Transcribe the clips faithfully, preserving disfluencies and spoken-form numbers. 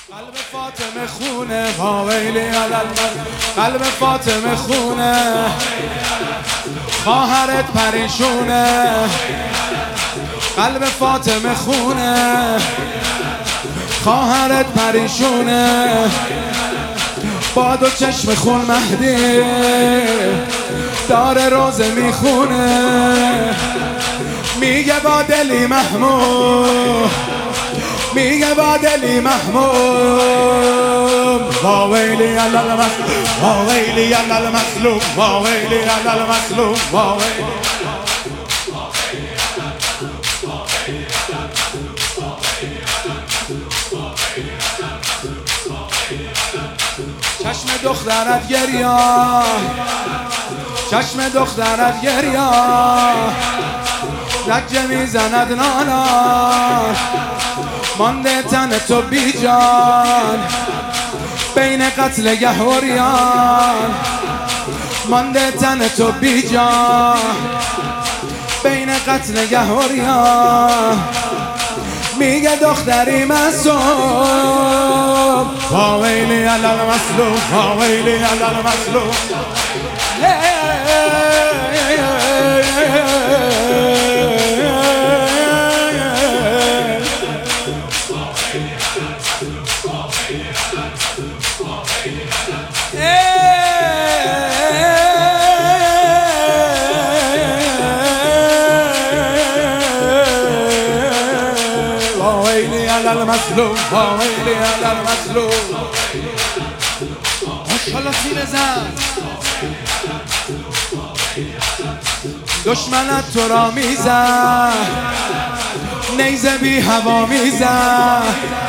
قلب فاطمه خونه واویلی علالمظلوم. قلب فاطمه خونه خواهرت پریشونه. قلب فاطمه خونه خواهرت پریشونه. با دو چشم خون مهدی داره روزه میخونه. میگه با دلی محمود میگه با دلی محموم. واویلی علالمظلوم واویلی علالمظلوم واویلی علالمظلوم واویلی. چشم دخترت گریا چشم دخترت گریا. لجه میزند نانا مانده تن تو بی جان. بین قتل گهوریان مانده تن تو بی جان. بین قتل گهوریان میگه دختری معصوم. واویلی علالمظلوم واویلی علالمظلوم. واویلی علالمظلوم واویلی علالمظلوم. ماشاءالله سینه زن. دشمنت تو را میزد نیزه بی هوا میزد.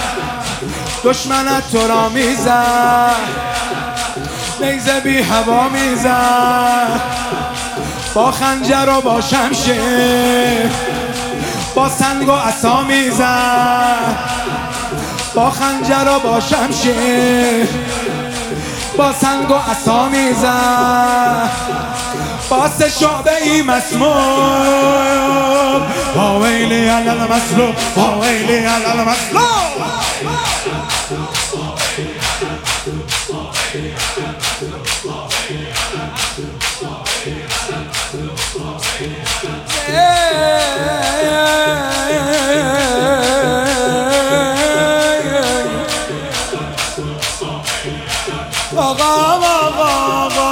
دشمنت تو را میزد نیزه بی هوا میزد. با خنجر و با شمشیر با سنگ و عصا میزد. با خنجر و با شمشیر با سنگ و عصا میزد. با سه شعبه ای مسموم. واویلی علالمظلوم واویلی علالمظلوم. آقا آقا آقا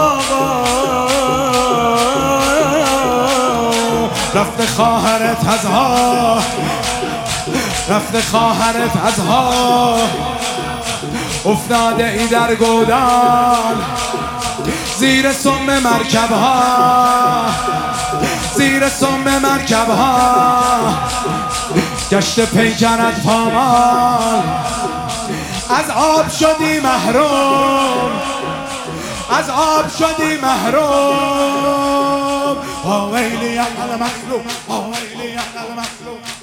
رفته خواهرت از ها رفته خواهرت از ها. افتاده ای در گودان زیر سم مرکب ها زیر سم مرکب ها. گشت پیکرت پامال از آب شدی محروم از آب شدی محروم. واویلی علالمظلوم واویلی علالمظلوم.